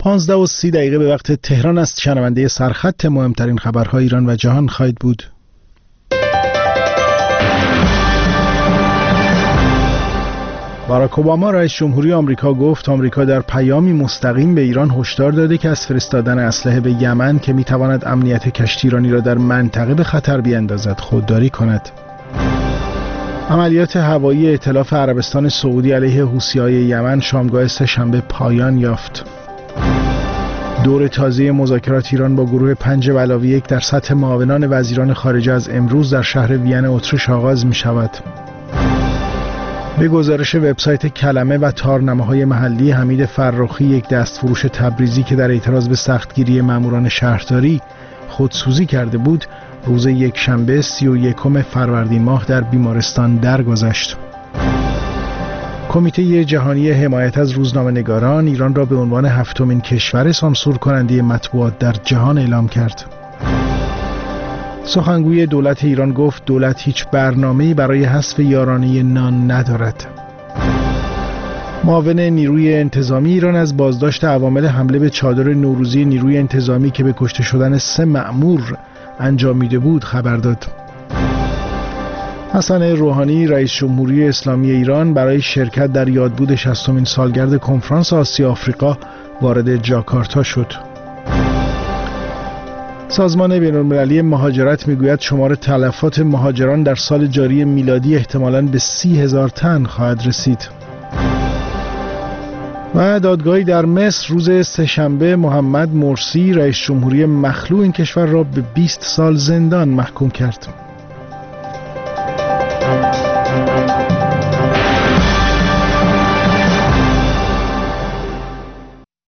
15:30 به وقت تهران است. شنونده سرخط مهمترین خبرهای ایران و جهان خواهید بود. باراک اوباما رئیس جمهوری آمریکا گفت آمریکا در پیامی مستقیم به ایران هشدار داده که از فرستادن اسلحه به یمن که میتواند امنیت کشتی ایرانی را در منطقه به خطر بیاندازد خودداری کند. عملیات هوایی ائتلاف عربستان سعودی علیه حوثی‌های یمن شامگاه سه‌شنبه پایان یافت. دور تازه مذاکرات ایران با گروه 5+1 در سطح معاونان وزیران خارجه از امروز در شهر وین اتریش آغاز می شود. به گزارش وبسایت کلمه و تارنمه‌های محلی، حمید فرخی، یک دستفروش تبریزی که در اعتراض به سختگیری ماموران شهرداری خودسوزی کرده بود، روز یکشنبه 31 فروردین ماه در بیمارستان درگذشت. کمیته جهانی حمایت از روزنامه‌نگاران ایران را به عنوان 7مین کشور سانسور کننده مطبوعات در جهان اعلام کرد. سخنگوی دولت ایران گفت دولت هیچ برنامه‌ای برای حذف یارانه نان ندارد. معاون نیروی انتظامی ایران از بازداشت عوامل حمله به چادر نوروزی نیروی انتظامی که به کشته شدن 3 مأمور انجامیده بود خبر داد. حسن روحانی رئیس جمهوری اسلامی ایران برای شرکت در یادبود 60مین سالگرد کنفرانس آسیا آفریقا وارد جاکارتا شد. سازمان بین‌المللی مهاجرت میگوید شمار تلفات مهاجران در سال جاری میلادی احتمالاً به 30,000 تن خواهد رسید. و دادگاهی در مصر روز سه‌شنبه محمد مرسی رئیس جمهوری مخلوع این کشور را به 20 سال زندان محکوم کرد.